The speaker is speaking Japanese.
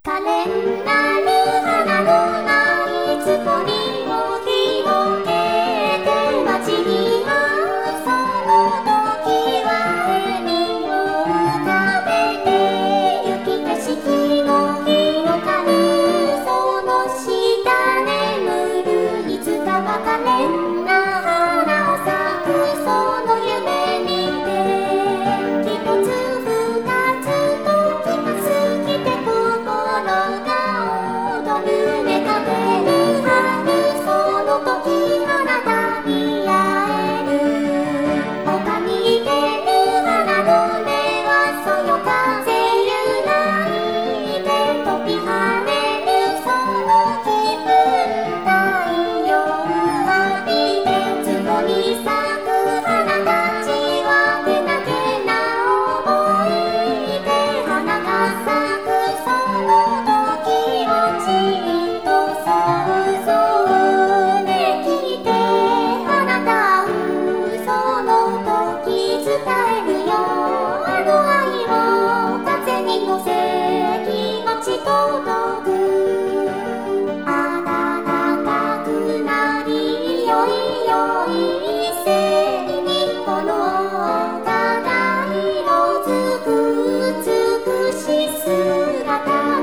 可憐なる花のないつぼみを広げて街にはその時は笑みを浮かべて雪景色の広がるその下眠るいつかは可憐な花を咲くその夢見て一つ二つ時が過ぎて心が踊る目かける春その時あなたに会える丘に出る花の芽はそよ風揺らいで飛び跳ねるその気分太陽浴びて壺に咲く花たちはけなげな想いで花が咲くその時をじっと想像できてあなたその時伝えるよあの愛を風に乗せ気持ち届く暖かくなりよいよいせにこの花が色づく美しい姿